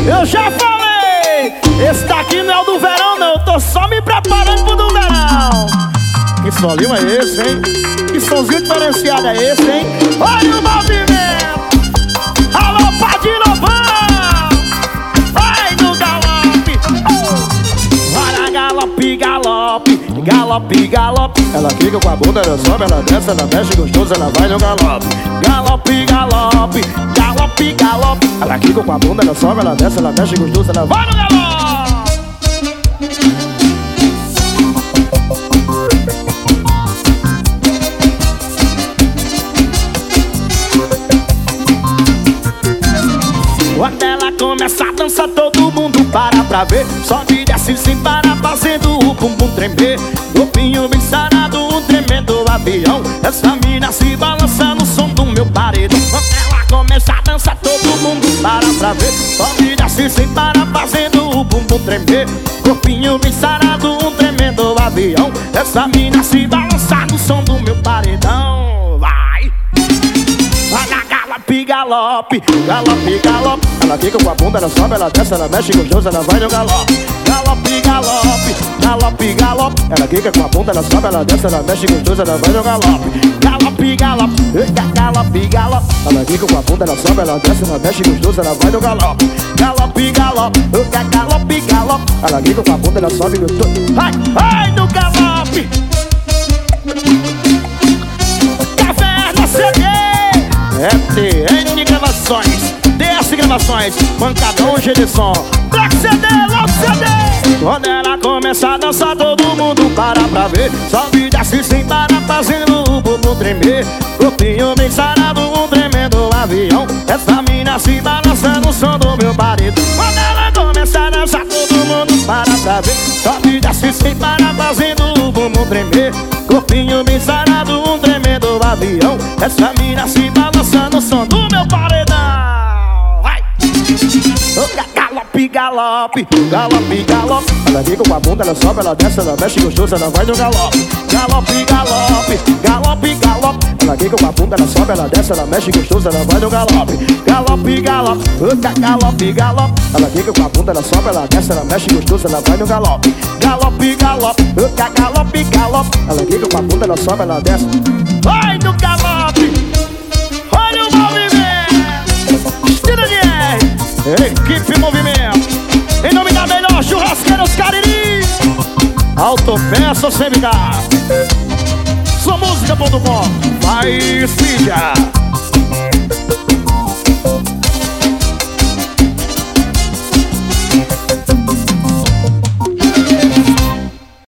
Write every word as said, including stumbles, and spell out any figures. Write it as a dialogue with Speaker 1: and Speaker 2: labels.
Speaker 1: Eu já falei, esse daqui não é o do verão não, eu tô só me preparando pro do verão. Que solinho é esse, hein? Que somzinho diferenciado é esse, hein? Olha o movimento. Alô, Padilobão, vai no galope. Vai na galope, galope, galope, galope. Ela fica com a bunda, ela sobe, ela desce, ela mexe gostoso, ela vai no galope. Galope, galope, galope, galope. Ela fica com a bunda, ela sobe, ela desce, ela mexe gostoso, ela vai no galope. Quando ela começa a dançar, todo mundo para pra ver. Sobe e desce sem parar, fazendo o bumbum tremer. Corpinho bem sarado, um tremendo avião. Essa mina se balança no som do meu paredão. Quando ela começa a dançar, todo mundo para pra ver. Sobe e desce sem parar, fazendo o bumbum tremer. Corpinho bem sarado, um tremendo avião. Essa mina se balança no som do meu paredão. Vai! Vai na galope, galope, galope, galope. Ela fica com a bunda, ela sobe, ela desce, ela mexe gostoso, ela vai no galope. Galope, galope, galope, galope. Ela fica com a bunda, ela sobe, ela desce, ela mexe gostoso, ela vai no galope. Galope, galope, galope, galope. Ela fica com a bunda, ela sobe, ela desce, ela mexe gostoso, ela vai no galope. Galope, galope, galope, galope. Ela fica com a bunda, ela sobe gostoso. Vai, vai no galope. Caverna C D. É T N Gravações, D S Gravações, Pancadão G de som, Black C D, Lock C D. Quando ela começa a dançar, todo mundo para pra ver. Sobe e desce sem parar, fazendo o bumbum tremer. Corpinho bem sarado, um tremendo avião. Essa mina se balança no som do meu paredão. Quando ela começa a dançar, todo mundo para pra ver. Sobe e desce sem parar, fazendo o bumbum tremer. Corpinho bem sarado, um tremendo avião. Essa mina se balança no som do meu paredão. Vai! Galope, galope, galope, galope. Ela fica com a bunda, ela sobe, ela desce, ela mexe gostoso, ela vai no galope. Galope, galope, galope, galope. Ela fica com a bunda, ela sobe, ela desce, ela mexe gostoso, ela vai no galope. Galope, galope, galope, galope. Ela fica com a bunda, ela sobe, ela desce, ela mexe gostoso, ela vai no galope. Galope, galope, galope, galope. Ela fica com a bunda, ela sobe, ela desce, vai no galope. Olha o movimento, estilo de R, Equipe Movimento, em nome da melhor churrasqueira Os Cariri, Autopeça Semicar, sua música ponto com, vai filha.